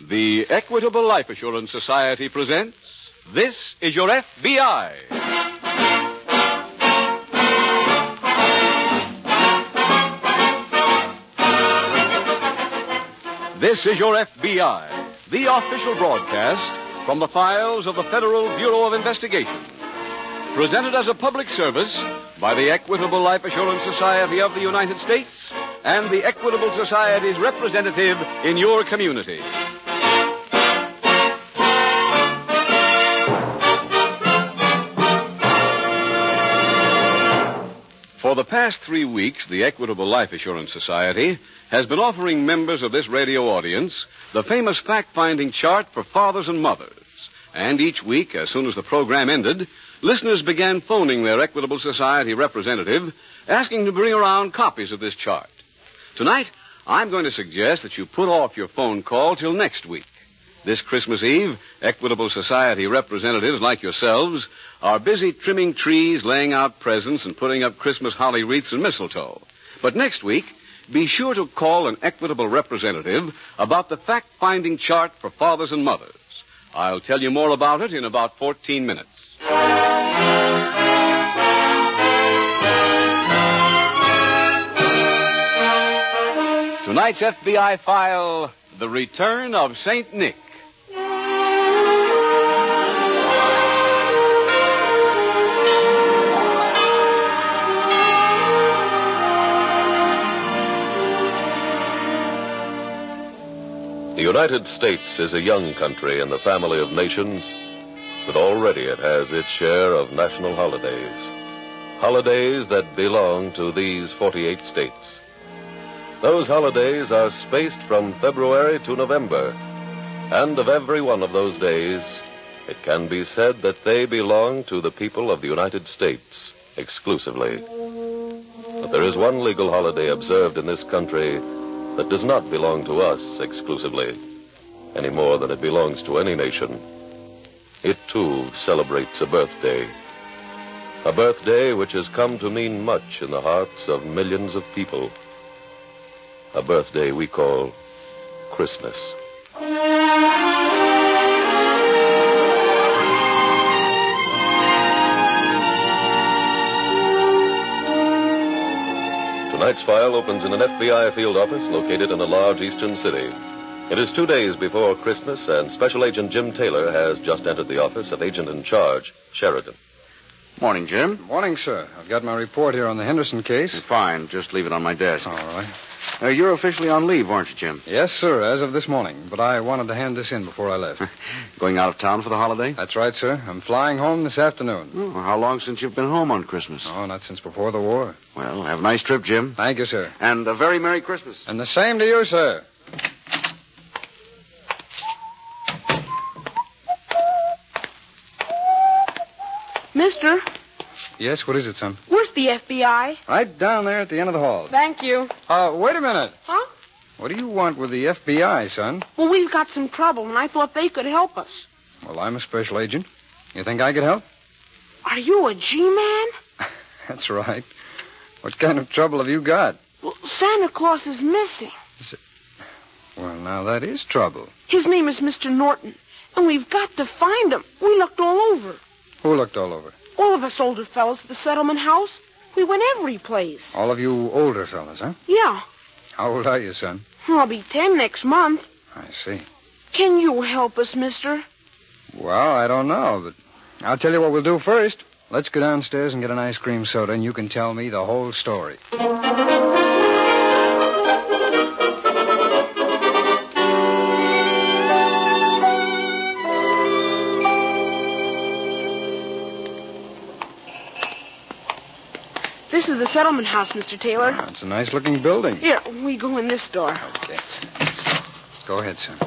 The Equitable Life Assurance Society presents This Is Your FBI. This is Your FBI, the official broadcast from the files of the Federal Bureau of Investigation. Presented as a public service by the Equitable Life Assurance Society of the United States and the Equitable Society's representative in your community. For the past 3 weeks, the Equitable Life Assurance Society has been offering members of this radio audience the famous fact-finding chart for fathers and mothers. And each week, as soon as the program ended, listeners began phoning their Equitable Society representative, asking to bring around copies of this chart. Tonight, I'm going to suggest that you put off your phone call till next week. This Christmas Eve, Equitable Society representatives like yourselves are busy trimming trees, laying out presents, and putting up Christmas holly wreaths and mistletoe. But next week, be sure to call an Equitable representative about the fact-finding chart for fathers and mothers. I'll tell you more about it in about 14 minutes. Tonight's FBI file, The Return of St. Nick. The United States is a young country in the family of nations, but already it has its share of national holidays. Holidays that belong to these 48 states. Those holidays are spaced from February to November, and of every one of those days, it can be said that they belong to the people of the United States exclusively. But there is one legal holiday observed in this country that does not belong to us exclusively, any more than it belongs to any nation. It, too, celebrates a birthday which has come to mean much in the hearts of millions of people. A birthday we call Christmas. Tonight's file opens in an FBI field office located in a large eastern city. It is 2 days before Christmas, and Special Agent Jim Taylor has just entered the office of Agent in Charge, Sheridan. Morning, Jim. Morning, sir. I've got my report here on the Henderson case. Fine. Just leave it on my desk. All right. You're officially on leave, aren't you, Jim? Yes, sir, as of this morning. But I wanted to hand this in before I left. Going out of town for the holiday? That's right, sir. I'm flying home this afternoon. Oh, how long since you've been home on Christmas? Oh, not since before the war. Well, have a nice trip, Jim. Thank you, sir. And a very Merry Christmas. And the same to you, sir. Mister? Yes, what is it, son? Where's the FBI? Right down there at the end of the hall. Thank you. Wait a minute. Huh? What do you want with the FBI, son? Well, we've got some trouble, and I thought they could help us. Well, I'm a special agent. You think I could help? Are you a G-man? That's right. What kind of trouble have you got? Well, Santa Claus is missing. Well, now that is trouble. His name is Mr. Norton, and we've got to find him. We looked all over. Who looked all over? All of us older fellas at the settlement house. We went every place. All of you older fellas, huh? Yeah. How old are you, son? I'll be 10 next month. I see. Can you help us, mister? Well, I don't know, but I'll tell you what we'll do first. Let's go downstairs and get an ice cream soda, and you can tell me the whole story. This is the settlement house, Mr. Taylor. Oh, it's a nice-looking building. Here, we go in this door. Okay. Go ahead, son.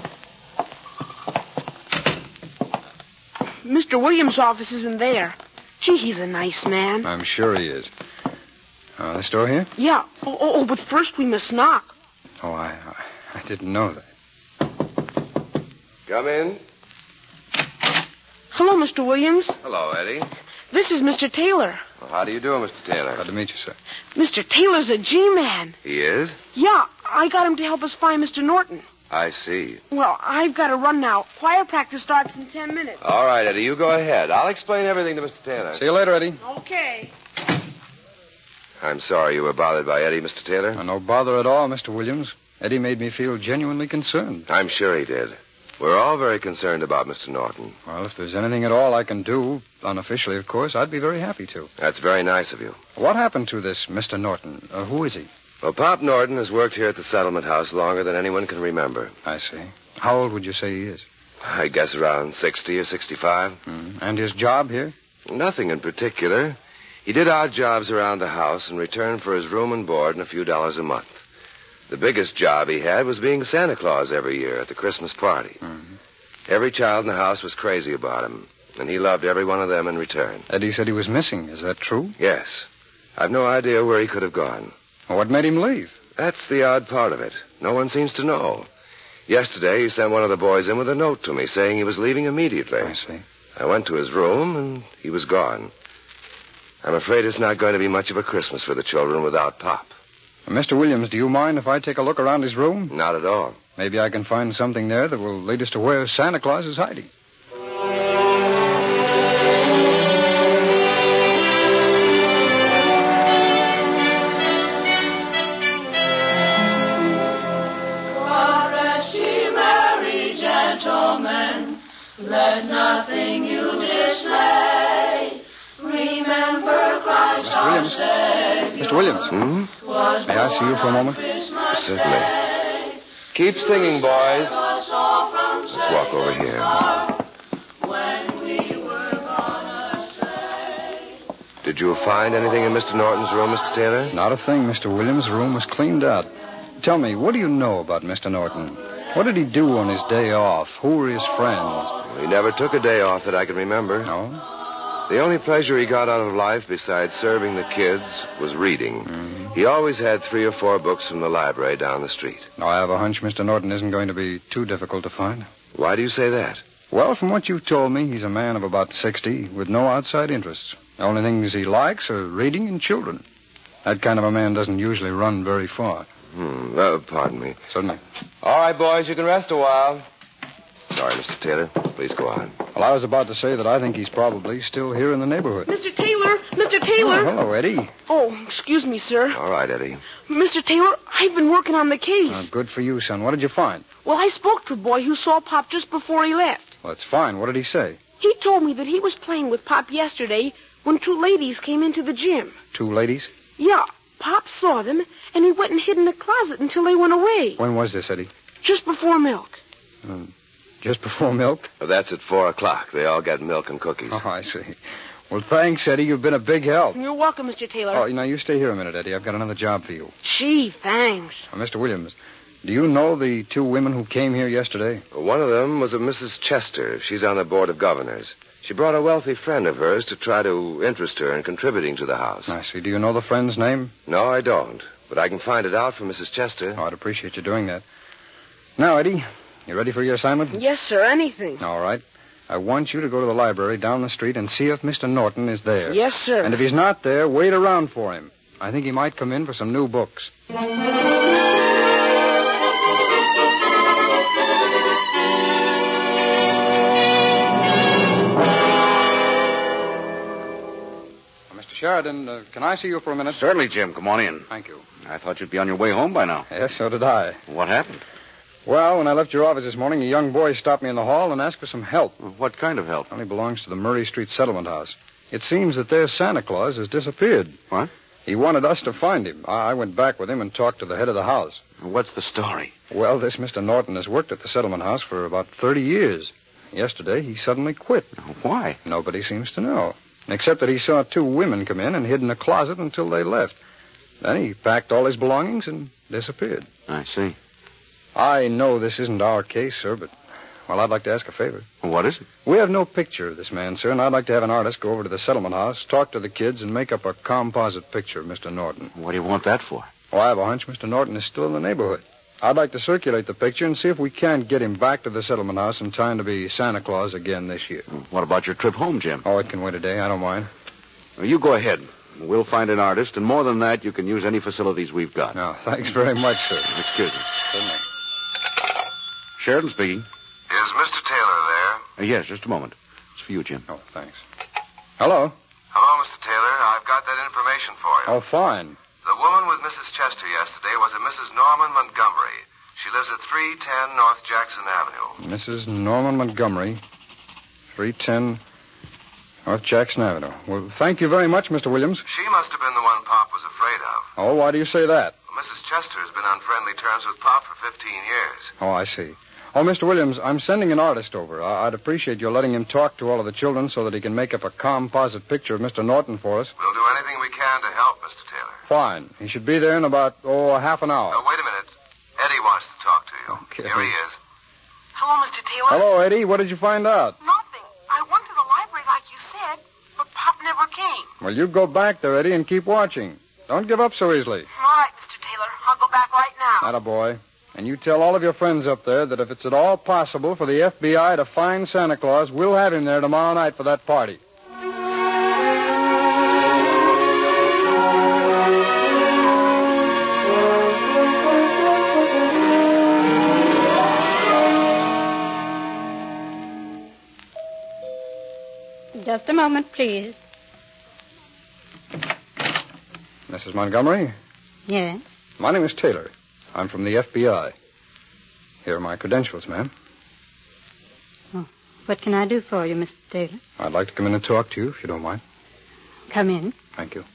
Mr. Williams' office isn't there. Gee, he's a nice man. I'm sure he is. This door here? Yeah. Oh, but first we must knock. Oh, I didn't know that. Come in. Hello, Mr. Williams. Hello, Eddie. This is Mr. Taylor. Well, how do you do, Mr. Taylor? Glad to meet you, sir. Mr. Taylor's a G-man. He is? Yeah, I got him to help us find Mr. Norton. I see. Well, I've got to run now. Choir practice starts in 10 minutes. All right, Eddie, you go ahead. I'll explain everything to Mr. Taylor. See you later, Eddie. Okay. I'm sorry you were bothered by Eddie, Mr. Taylor. No bother at all, Mr. Williams. Eddie made me feel genuinely concerned. I'm sure he did. We're all very concerned about Mr. Norton. Well, if there's anything at all I can do, unofficially, of course, I'd be very happy to. That's very nice of you. What happened to this Mr. Norton? Who is he? Well, Pop Norton has worked here at the settlement house longer than anyone can remember. I see. How old would you say he is? I guess around 60 or 65. And his job here? Nothing in particular. He did odd jobs around the house in return for his room and board and a few dollars a month. The biggest job he had was being Santa Claus every year at the Christmas party. Every child in the house was crazy about him, and he loved every one of them in return. Eddie said he was missing. Is that true? Yes. I've no idea where he could have gone. Well, what made him leave? That's the odd part of it. No one seems to know. Yesterday, he sent one of the boys in with a note to me saying he was leaving immediately. I see. I went to his room, and he was gone. I'm afraid it's not going to be much of a Christmas for the children without Pop. Mr. Williams, do you mind if I take a look around his room? Not at all. Maybe I can find something there that will lead us to where Santa Claus is hiding. Chorus, ye merry gentlemen, let nothing you dismay. Remember Christ our Savior. Mr. Williams. May I see you for a moment? Certainly. Keep singing, boys. Let's walk over here. Did you find anything in Mr. Norton's room, Mr. Taylor? Not a thing, Mr. Williams. The room was cleaned out. Tell me, what do you know about Mr. Norton? What did he do on his day off? Who were his friends? He never took a day off that I can remember. No? The only pleasure he got out of life besides serving the kids was reading. He always had 3 or 4 books from the library down the street. No, I have a hunch Mr. Norton isn't going to be too difficult to find. Why do you say that? Well, from what you've told me, he's a man of about 60 with no outside interests. The only things he likes are reading and children. That kind of a man doesn't usually run very far. Pardon me. Certainly. All right, boys, you can rest a while. Sorry, Mr. Taylor. Please go on. Well, I was about to say that I think he's probably still here in the neighborhood. Mr. Taylor! Mr. Taylor! Oh, hello, Eddie. Oh, excuse me, sir. All right, Eddie. Mr. Taylor, I've been working on the case. Good for you, son. What did you find? Well, I spoke to a boy who saw Pop just before he left. Well, that's fine. What did he say? He told me that he was playing with Pop yesterday when 2 ladies came into the gym. 2 ladies? Yeah, Pop saw them, and he went and hid in the closet until they went away. When was this, Eddie? Just before milk. Just before milk? Well, that's at 4 o'clock. They all get milk and cookies. Oh, I see. Well, thanks, Eddie. You've been a big help. You're welcome, Mr. Taylor. Oh, you stay here a minute, Eddie. I've got another job for you. Gee, thanks. Mr. Williams, do you know the 2 women who came here yesterday? One of them was a Mrs. Chester. She's on the Board of Governors. She brought a wealthy friend of hers to try to interest her in contributing to the house. I see. Do you know the friend's name? No, I don't. But I can find it out from Mrs. Chester. Oh, I'd appreciate you doing that. Now, Eddie, you ready for your assignment? Yes, sir. Anything. All right. I want you to go to the library down the street and see if Mr. Norton is there. Yes, sir. And if he's not there, wait around for him. I think he might come in for some new books. Sheridan, can I see you for a minute? Certainly, Jim. Come on in. Thank you. I thought you'd be on your way home by now. Yes, so did I. What happened? Well, when I left your office this morning, a young boy stopped me in the hall and asked for some help. What kind of help? Well, he belongs to the Murray Street Settlement House. It seems that their Santa Claus has disappeared. What? He wanted us to find him. I went back with him and talked to the head of the house. What's the story? Well, this Mr. Norton has worked at the settlement house for about 30 years. Yesterday, he suddenly quit. Why? Nobody seems to know, except that he saw 2 women come in and hid in a closet until they left. Then he packed all his belongings and disappeared. I see. I know this isn't our case, sir, but, well, I'd like to ask a favor. What is it? We have no picture of this man, sir, and I'd like to have an artist go over to the settlement house, talk to the kids, and make up a composite picture of Mr. Norton. What do you want that for? Well, I have a hunch Mr. Norton is still in the neighborhood. I'd like to circulate the picture and see if we can't get him back to the settlement house in time to be Santa Claus again this year. What about your trip home, Jim? Oh, it can wait a day. I don't mind. Well, you go ahead. We'll find an artist, and more than that, you can use any facilities we've got. No, thanks very much, sir. Excuse me. Certainly. Sheridan speaking. Is Mr. Taylor there? Yes, just a moment. It's for you, Jim. Oh, thanks. Hello? Hello, Mr. Taylor. I've got that information for you. Oh, fine. The woman with Mrs. Chester yesterday was a Mrs. Norman Montgomery. She lives at 310 North Jackson Avenue. Mrs. Norman Montgomery, 310 North Jackson Avenue. Well, thank you very much, Mr. Williams. She must have been the one Pop was afraid of. Oh, why do you say that? Well, Mrs. Chester has been on friendly terms with Pop for 15 years. Oh, I see. Oh, Mr. Williams, I'm sending an artist over. I'd appreciate your letting him talk to all of the children so that he can make up a composite picture of Mr. Norton for us. We'll do anything we can to help, Mr. Taylor. Fine. He should be there in about, half an hour. Wait a minute. Eddie wants to talk to you. Okay. Here he is. Hello, Mr. Taylor. Hello, Eddie. What did you find out? Nothing. I went to the library like you said, but Pop never came. Well, you go back there, Eddie, and keep watching. Don't give up so easily. All right, Mr. Taylor. I'll go back right now. Attaboy. And you tell all of your friends up there that if it's at all possible for the FBI to find Santa Claus, we'll have him there tomorrow night for that party. Just a moment, please. Mrs. Montgomery? Yes? My name is Taylor. I'm from the FBI. Here are my credentials, ma'am. Oh, what can I do for you, Mr. Taylor? I'd like to come in and talk to you, if you don't mind. Come in. Thank you.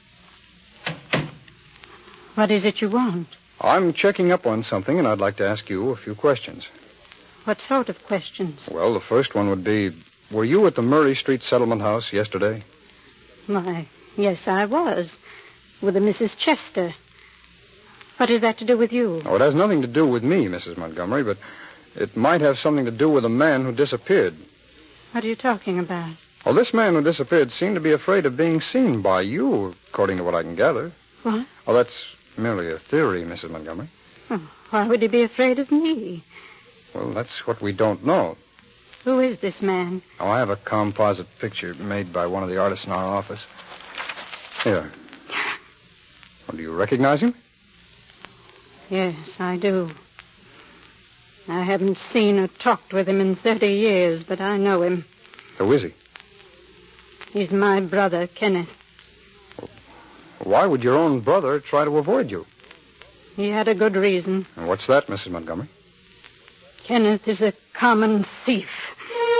What is it you want? I'm checking up on something, and I'd like to ask you a few questions. What sort of questions? Well, the first one would be, were you at the Murray Street Settlement House yesterday? Why, yes, I was. With a Mrs. Chester. What has that to do with you? Oh, it has nothing to do with me, Mrs. Montgomery, but it might have something to do with a man who disappeared. What are you talking about? Well, this man who disappeared seemed to be afraid of being seen by you, according to what I can gather. What? Oh, that's merely a theory, Mrs. Montgomery. Oh, why would he be afraid of me? Well, that's what we don't know. Who is this man? Oh, I have a composite picture made by one of the artists in our office. Here. Well, do you recognize him? Yes, I do. I haven't seen or talked with him in 30 years, but I know him. Who is he? He's my brother, Kenneth. Why would your own brother try to avoid you? He had a good reason. And what's that, Mrs. Montgomery? Kenneth is a common thief.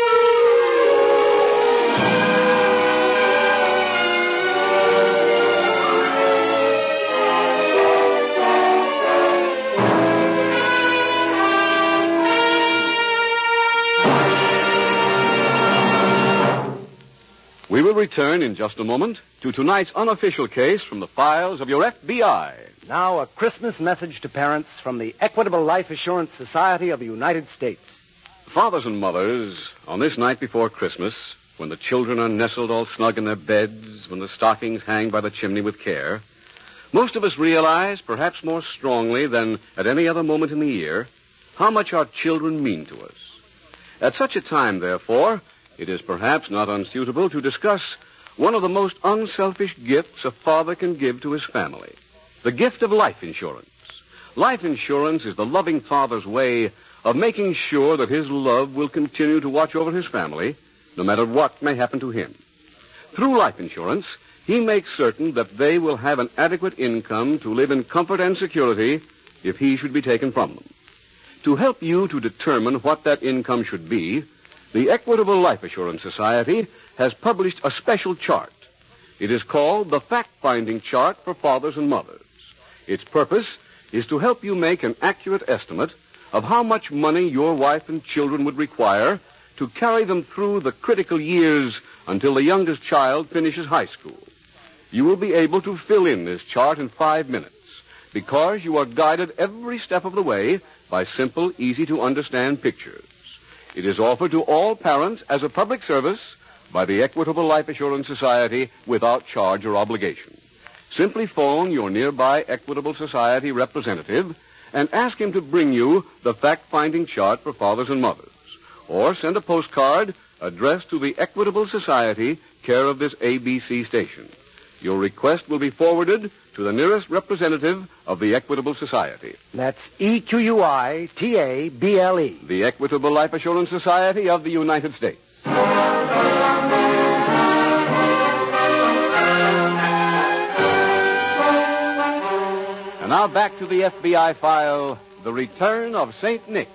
We will return in just a moment to tonight's unofficial case from the files of your FBI. Now, a Christmas message to parents from the Equitable Life Assurance Society of the United States. Fathers and mothers, on this night before Christmas, when the children are nestled all snug in their beds, when the stockings hang by the chimney with care, most of us realize, perhaps more strongly than at any other moment in the year, how much our children mean to us. At such a time, therefore, it is perhaps not unsuitable to discuss one of the most unselfish gifts a father can give to his family, the gift of life insurance. Life insurance is the loving father's way of making sure that his love will continue to watch over his family, no matter what may happen to him. Through life insurance, he makes certain that they will have an adequate income to live in comfort and security if he should be taken from them. To help you to determine what that income should be, the Equitable Life Assurance Society has published a special chart. It is called the Fact-Finding Chart for Fathers and Mothers. Its purpose is to help you make an accurate estimate of how much money your wife and children would require to carry them through the critical years until the youngest child finishes high school. You will be able to fill in this chart in 5 minutes because you are guided every step of the way by simple, easy-to-understand pictures. It is offered to all parents as a public service by the Equitable Life Assurance Society without charge or obligation. Simply phone your nearby Equitable Society representative and ask him to bring you the fact-finding chart for fathers and mothers. Or send a postcard addressed to the Equitable Society, care of this ABC station. your request will be forwarded to the nearest representative of the Equitable Society. That's EQUITABLE. The Equitable Life Assurance Society of the United States. And now back to the FBI file, The Return of St. Nick.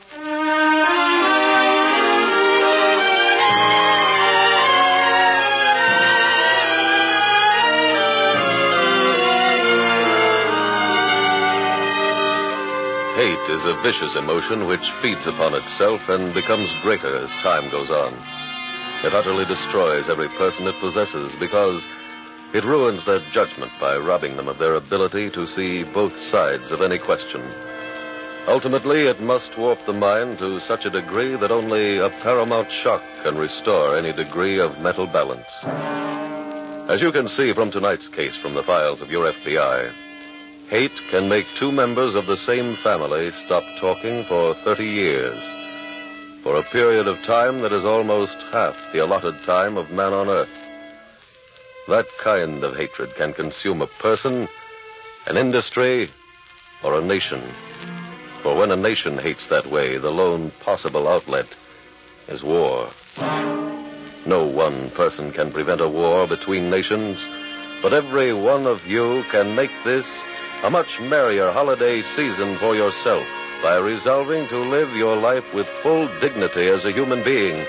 Hate is a vicious emotion which feeds upon itself and becomes greater as time goes on. It utterly destroys every person it possesses because it ruins their judgment by robbing them of their ability to see both sides of any question. Ultimately, it must warp the mind to such a degree that only a paramount shock can restore any degree of mental balance. As you can see from tonight's case from the files of your FBI, hate can make two members of the same family stop talking for 30 years, for a period of time that is almost half the allotted time of man on earth. That kind of hatred can consume a person, an industry, or a nation. For when a nation hates that way, the lone possible outlet is war. No one person can prevent a war between nations, but every one of you can make this a much merrier holiday season for yourself by resolving to live your life with full dignity as a human being.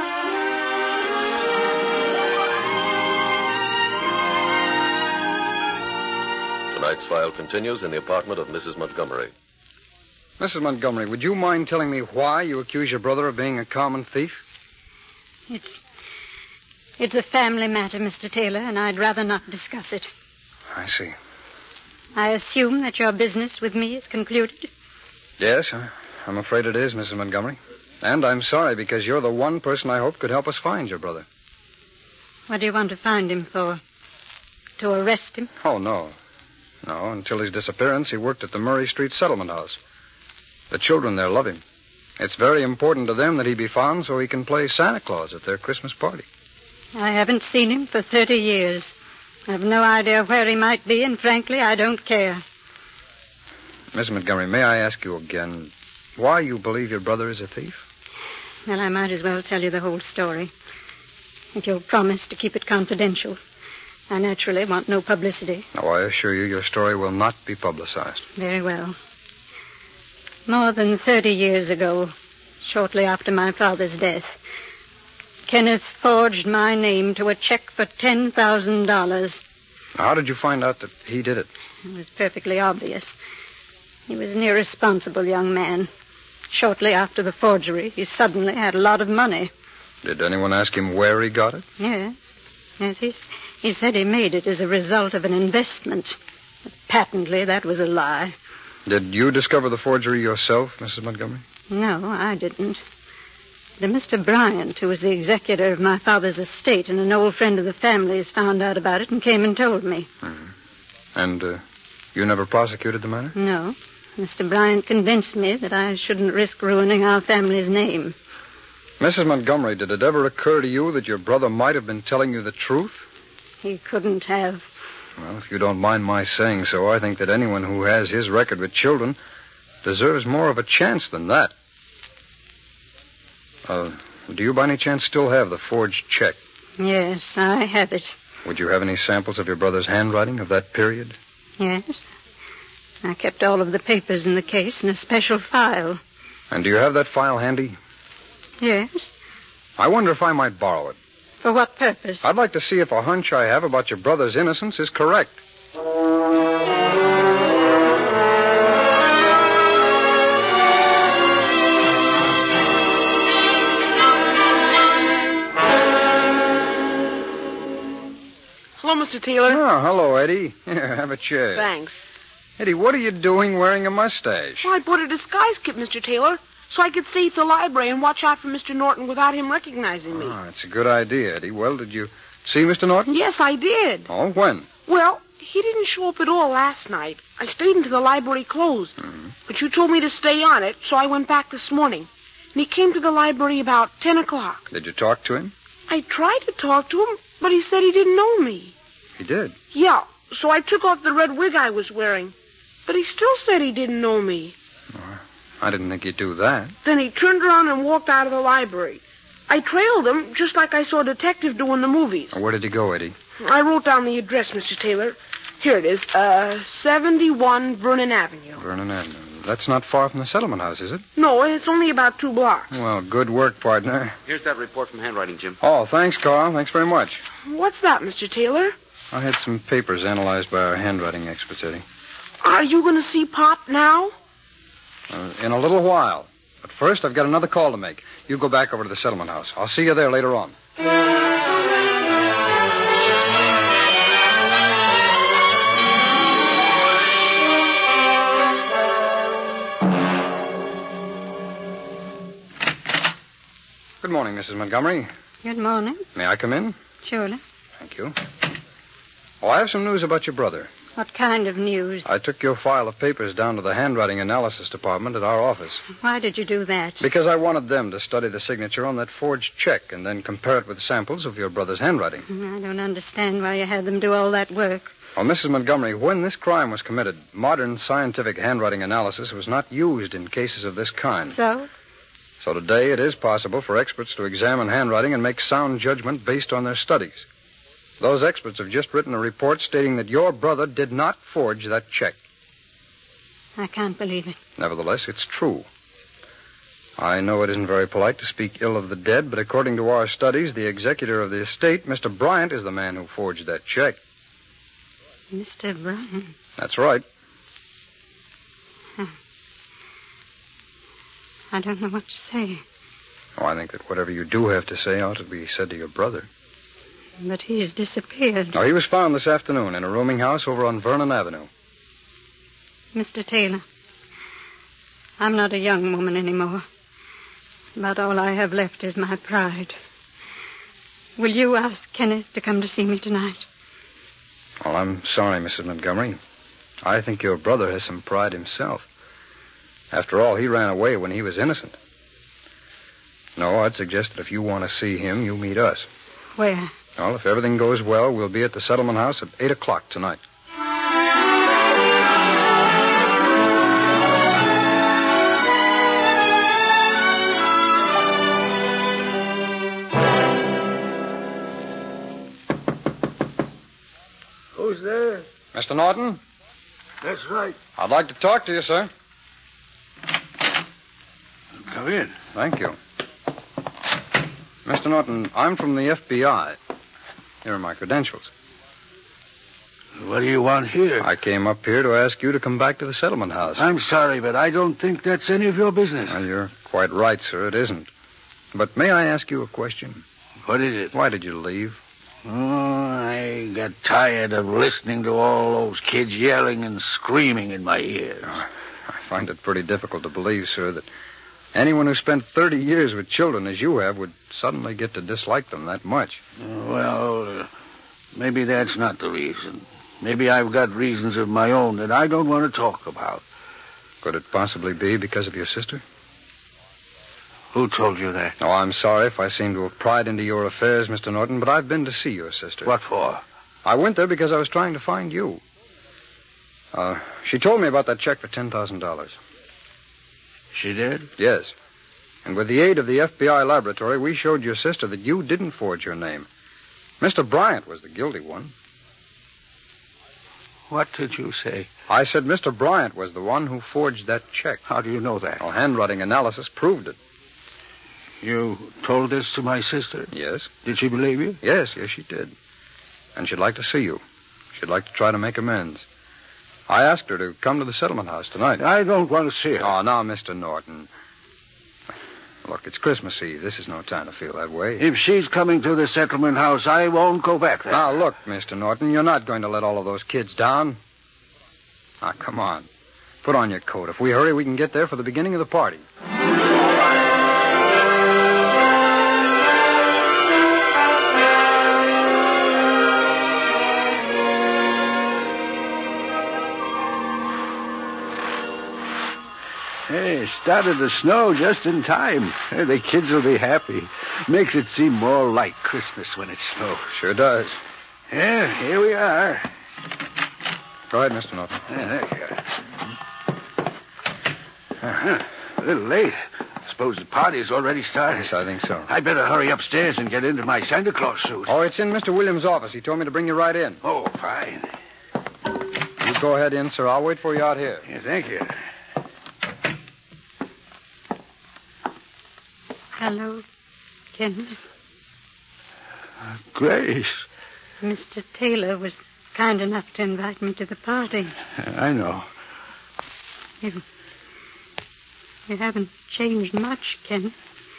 Tonight's file continues in the apartment of Mrs. Montgomery. Mrs. Montgomery, would you mind telling me why you accuse your brother of being a common thief? It's a family matter, Mr. Taylor, and I'd rather not discuss it. I see. I assume that your business with me is concluded? Yes, I'm afraid it is, Mrs. Montgomery. And I'm sorry because you're the one person I hope could help us find your brother. What do you want to find him for? To arrest him? Oh, no. No, until his disappearance, he worked at the Murray Street Settlement House. The children there love him. It's very important to them that he be found so he can play Santa Claus at their Christmas party. I haven't seen him for 30 years. I've no idea where he might be, and frankly, I don't care. Miss Montgomery, may I ask you again why you believe your brother is a thief? Well, I might as well tell you the whole story. If you'll promise to keep it confidential. I naturally want no publicity. No, I assure you your story will not be publicized. Very well. More than 30 years ago, shortly after my father's death, Kenneth forged my name to a check for $10,000. How did you find out that he did it? It was perfectly obvious. He was an irresponsible young man. Shortly after the forgery, he suddenly had a lot of money. Did anyone ask him where he got it? Yes. Yes, he said he made it as a result of an investment. But patently, that was a lie. Did you discover the forgery yourself, Mrs. Montgomery? No, I didn't. The Mr. Bryant, who was the executor of my father's estate and an old friend of the family's, found out about it and came and told me. Mm-hmm. And you never prosecuted the matter? No. Mr. Bryant convinced me that I shouldn't risk ruining our family's name. Mrs. Montgomery, did it ever occur to you that your brother might have been telling you the truth? He couldn't have. Well, if you don't mind my saying so, I think that anyone who has his record with children deserves more of a chance than that. Do you by any chance still have the forged check? Yes, I have it. Would you have any samples of your brother's handwriting of that period? Yes. I kept all of the papers in the case in a special file. And do you have that file handy? Yes. I wonder if I might borrow it. For what purpose? I'd like to see if a hunch I have about your brother's innocence is correct. Hello, Mr. Taylor. Oh, hello, Eddie. Here, have a chair. Thanks. Eddie, what are you doing wearing a mustache? Well, I bought a disguise kit, Mr. Taylor, so I could see at the library and watch out for Mr. Norton without him recognizing me. Oh, that's a good idea, Eddie. Well, did you see Mr. Norton? Yes, I did. Oh, when? Well, he didn't show up at all last night. I stayed until the library closed. Mm-hmm. But you told me to stay on it, so I went back this morning. And he came to the library about 10 o'clock. Did you talk to him? I tried to talk to him, but he said he didn't know me. He did? Yeah, so I took off the red wig I was wearing. But he still said he didn't know me. Oh, I didn't think he'd do that. Then he turned around and walked out of the library. I trailed him, just like I saw a detective do in the movies. Where did he go, Eddie? I wrote down the address, Mr. Taylor. Here it is, 71 Vernon Avenue. Vernon Avenue. That's not far from the settlement house, is it? No, it's only about 2 blocks. Well, good work, partner. Here's that report from handwriting, Jim. Oh, thanks, Carl. Thanks very much. What's that, Mr. Taylor? I had some papers analyzed by our handwriting experts, Eddie. Are you going to see Pop now? In a little while. But first, I've got another call to make. You go back over to the settlement house. I'll see you there later on. Good morning, Mrs. Montgomery. Good morning. May I come in? Surely. Thank you. Oh, I have some news about your brother. What kind of news? I took your file of papers down to the handwriting analysis department at our office. Why did you do that? Because I wanted them to study the signature on that forged check and then compare it with samples of your brother's handwriting. I don't understand why you had them do all that work. Well, Mrs. Montgomery, when this crime was committed, modern scientific handwriting analysis was not used in cases of this kind. So? So today it is possible for experts to examine handwriting and make sound judgment based on their studies. Those experts have just written a report stating that your brother did not forge that check. I can't believe it. Nevertheless, it's true. I know it isn't very polite to speak ill of the dead, but according to our studies, the executor of the estate, Mr. Bryant, is the man who forged that check. Mr. Bryant? That's right. I don't know what to say. Oh, I think that whatever you do have to say ought to be said to your brother. But he's disappeared. Oh, he was found this afternoon in a rooming house over on Vernon Avenue. Mr. Taylor, I'm not a young woman anymore. About all I have left is my pride. Will you ask Kenneth to come to see me tonight? Well, I'm sorry, Mrs. Montgomery. I think your brother has some pride himself. After all, he ran away when he was innocent. No, I'd suggest that if you want to see him, you meet us. Where? Well, if everything goes well, we'll be at the settlement house at 8 o'clock tonight. Who's there? Mr. Norton? That's right. I'd like to talk to you, sir. Come in. Thank you. Mr. Norton, I'm from the FBI. Here are my credentials. What do you want here? I came up here to ask you to come back to the settlement house. I'm sorry, but I don't think that's any of your business. Well, you're quite right, sir. It isn't. But may I ask you a question? What is it? Why did you leave? Oh, I got tired of listening to all those kids yelling and screaming in my ears. I find it pretty difficult to believe, sir, that anyone who spent 30 years with children as you have would suddenly get to dislike them that much. Well, maybe that's not the reason. Maybe I've got reasons of my own that I don't want to talk about. Could it possibly be because of your sister? Who told you that? Oh, I'm sorry if I seem to have pried into your affairs, Mr. Norton, but I've been to see your sister. What for? I went there because I was trying to find you. She told me about that check for $10,000. She did? Yes. And with the aid of the FBI laboratory, we showed your sister that you didn't forge your name. Mr. Bryant was the guilty one. What did you say? I said Mr. Bryant was the one who forged that check. How do you know that? Well, handwriting analysis proved it. You told this to my sister? Yes. Did she believe you? Yes, she did. And she'd like to see you. She'd like to try to make amends. I asked her to come to the settlement house tonight. I don't want to see her. Oh, now, Mr. Norton. Look, it's Christmas Eve. This is no time to feel that way. If she's coming to the settlement house, I won't go back there. Now, look, Mr. Norton, you're not going to let all of those kids down. Now, come on. Put on your coat. If we hurry, we can get there for the beginning of the party. Hey, it started to snow just in time. The kids will be happy. Makes it seem more like Christmas when it snows. Sure does. Yeah, here we are. Go ahead, Mr. Norton. Yeah, there you are. Uh-huh. A little late. Suppose the party's already started. Yes, I think so. I'd better hurry upstairs and get into my Santa Claus suit. Oh, it's in Mr. Williams' office. He told me to bring you right in. Oh, fine. You go ahead in, sir. I'll wait for you out here. Yeah, thank you. Hello, Kenneth. Grace. Mr. Taylor was kind enough to invite me to the party. I know. You haven't changed much, Kenneth.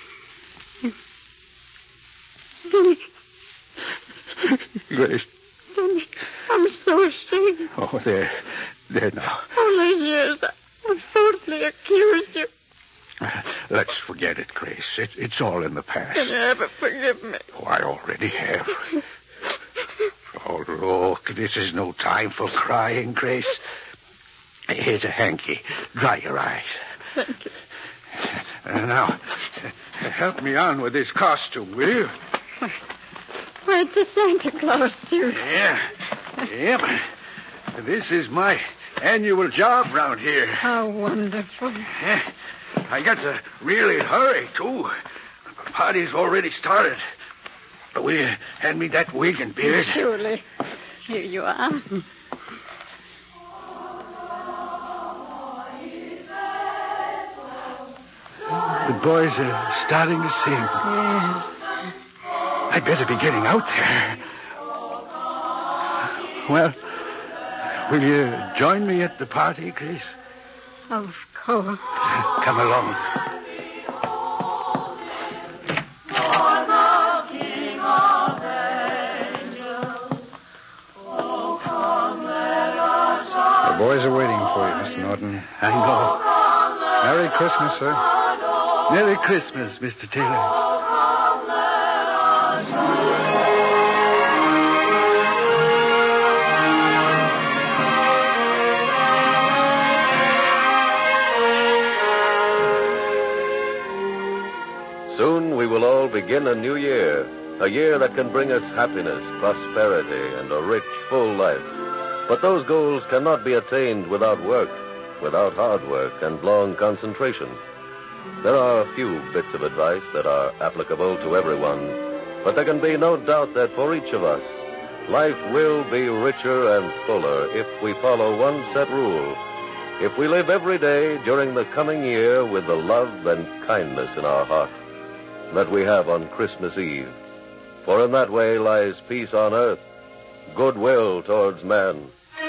Grace. I'm so ashamed. Oh, there now. All these years I falsely accused you. Let's forget it, Grace. It's all in the past. Can you ever forgive me? Oh, I already have. Oh, look, this is no time for crying, Grace. Here's a hanky. Dry your eyes. Thank you. Now, help me on with this costume, will you? Why, it's a Santa Claus suit. Yeah. Yep. This is my annual job round here. How wonderful. I got to really hurry, too. The party's already started. Will you hand me that wig and beard? Surely. Here you are. The boys are starting to sing. Yes. I'd better be getting out there. Well, will you join me at the party, Grace? Of course. Come along. The boys are waiting for you, Mr. Norton. I know. Merry Christmas, sir. Merry Christmas, Mr. Taylor. Soon we will all begin a new year, a year that can bring us happiness, prosperity, and a rich, full life. But those goals cannot be attained without work, without hard work and long concentration. There are a few bits of advice that are applicable to everyone, but there can be no doubt that for each of us, life will be richer and fuller if we follow one set rule. If we live every day during the coming year with the love and kindness in our heart that we have on Christmas Eve. For in that way lies peace on earth, goodwill towards men.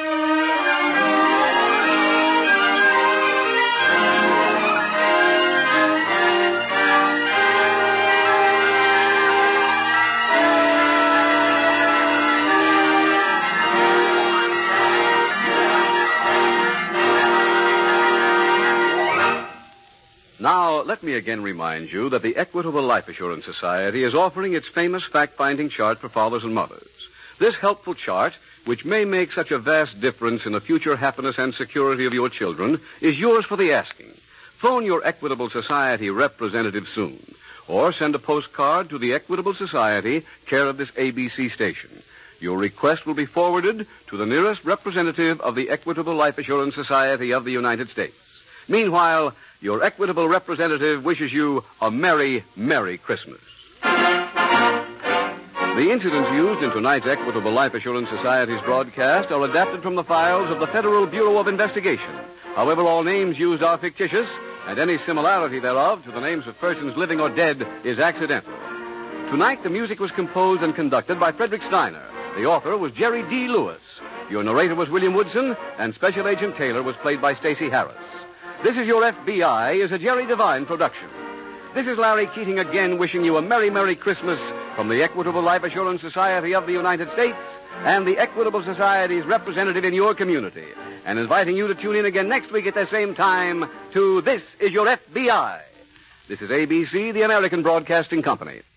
Now, let me again remind you that the Equitable Life Assurance Society is offering its famous fact-finding chart for fathers and mothers. This helpful chart, which may make such a vast difference in the future happiness and security of your children, is yours for the asking. Phone your Equitable Society representative soon, or send a postcard to the Equitable Society, care of this ABC station. Your request will be forwarded to the nearest representative of the Equitable Life Assurance Society of the United States. Meanwhile, your Equitable representative wishes you a Merry, Merry Christmas. The incidents used in tonight's Equitable Life Assurance Society's broadcast are adapted from the files of the Federal Bureau of Investigation. However, all names used are fictitious, and any similarity thereof to the names of persons living or dead is accidental. Tonight, the music was composed and conducted by Frederick Steiner. The author was Jerry D. Lewis. Your narrator was William Woodson, and Special Agent Taylor was played by Stacey Harris. This Is Your FBI is a Jerry Devine production. This is Larry Keating again wishing you a Merry, Merry Christmas from the Equitable Life Assurance Society of the United States and the Equitable Society's representative in your community, and inviting you to tune in again next week at the same time to This Is Your FBI. This is ABC, the American Broadcasting Company.